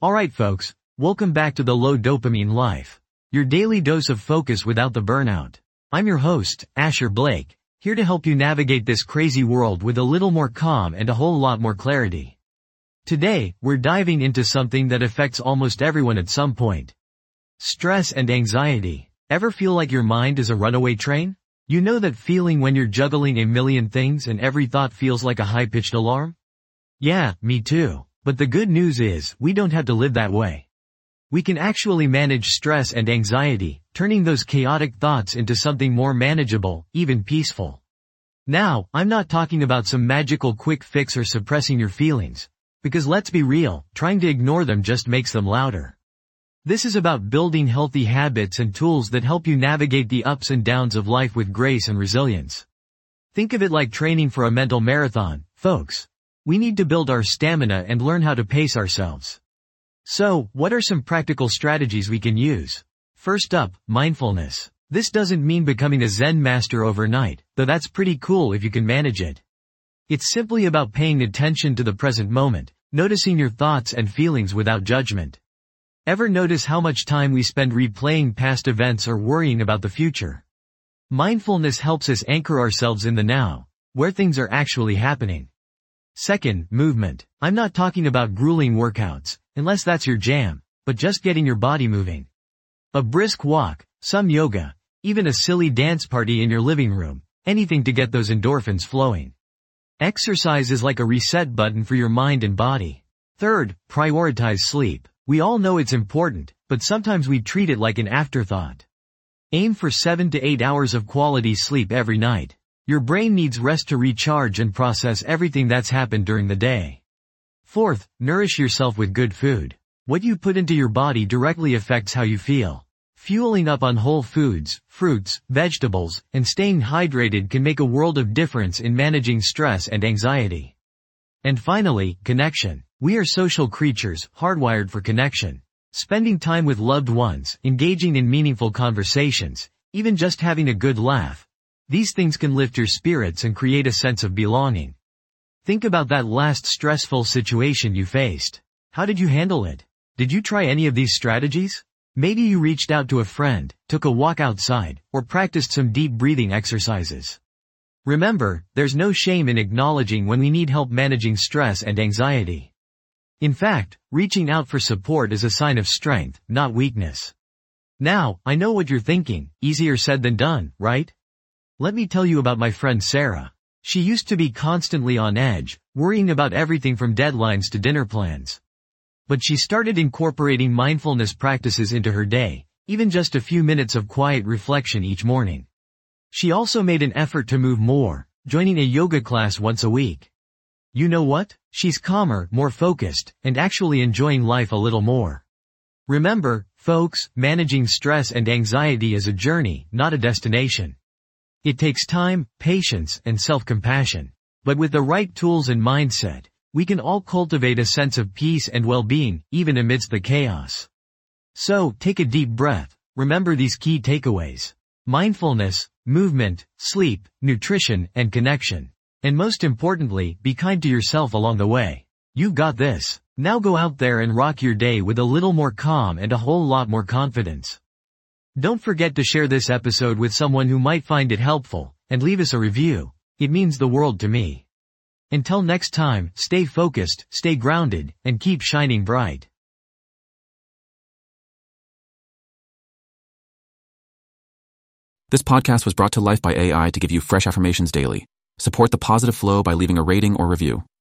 Alright folks, welcome back to the Low Dopamine Life. Your daily dose of focus without the burnout. I'm your host, Asher Blake, here to help you navigate this crazy world with a little more calm and a whole lot more clarity. Today, we're diving into something that affects almost everyone at some point. Stress and anxiety. Ever feel like your mind is a runaway train? You know that feeling when you're juggling a million things and every thought feels like a high-pitched alarm? Yeah, me too. But the good news is, we don't have to live that way. We can actually manage stress and anxiety, turning those chaotic thoughts into something more manageable, even peaceful. Now, I'm not talking about some magical quick fix or suppressing your feelings. Because let's be real, trying to ignore them just makes them louder. This is about building healthy habits and tools that help you navigate the ups and downs of life with grace and resilience. Think of it like training for a mental marathon, folks. We need to build our stamina and learn how to pace ourselves. So, what are some practical strategies we can use? First up, mindfulness. This doesn't mean becoming a Zen master overnight, though that's pretty cool if you can manage it. It's simply about paying attention to the present moment, noticing your thoughts and feelings without judgment. Ever notice how much time we spend replaying past events or worrying about the future? Mindfulness helps us anchor ourselves in the now, where things are actually happening. Second, movement. I'm not talking about grueling workouts, unless that's your jam, but just getting your body moving. A brisk walk, some yoga, even a silly dance party in your living room, anything to get those endorphins flowing. Exercise is like a reset button for your mind and body. Third, prioritize sleep. We all know it's important, but sometimes we treat it like an afterthought. Aim for 7 to 8 hours of quality sleep every night. Your brain needs rest to recharge and process everything that's happened during the day. Fourth, nourish yourself with good food. What you put into your body directly affects how you feel. Fueling up on whole foods, fruits, vegetables, and staying hydrated can make a world of difference in managing stress and anxiety. And finally, connection. We are social creatures, hardwired for connection. Spending time with loved ones, engaging in meaningful conversations, even just having a good laugh. These things can lift your spirits and create a sense of belonging. Think about that last stressful situation you faced. How did you handle it? Did you try any of these strategies? Maybe you reached out to a friend, took a walk outside, or practiced some deep breathing exercises. Remember, there's no shame in acknowledging when we need help managing stress and anxiety. In fact, reaching out for support is a sign of strength, not weakness. Now, I know what you're thinking, easier said than done, right? Let me tell you about my friend Sarah. She used to be constantly on edge, worrying about everything from deadlines to dinner plans. But she started incorporating mindfulness practices into her day, even just a few minutes of quiet reflection each morning. She also made an effort to move more, joining a yoga class once a week. You know what? She's calmer, more focused, and actually enjoying life a little more. Remember, folks, managing stress and anxiety is a journey, not a destination. It takes time, patience, and self-compassion. But with the right tools and mindset, we can all cultivate a sense of peace and well-being, even amidst the chaos. So, take a deep breath. Remember these key takeaways. Mindfulness, movement, sleep, nutrition, and connection. And most importantly, be kind to yourself along the way. You've got this. Now go out there and rock your day with a little more calm and a whole lot more confidence. Don't forget to share this episode with someone who might find it helpful, and leave us a review. It means the world to me. Until next time, stay focused, stay grounded, and keep shining bright. This podcast was brought to life by AI to give you fresh affirmations daily. Support the positive flow by leaving a rating or review.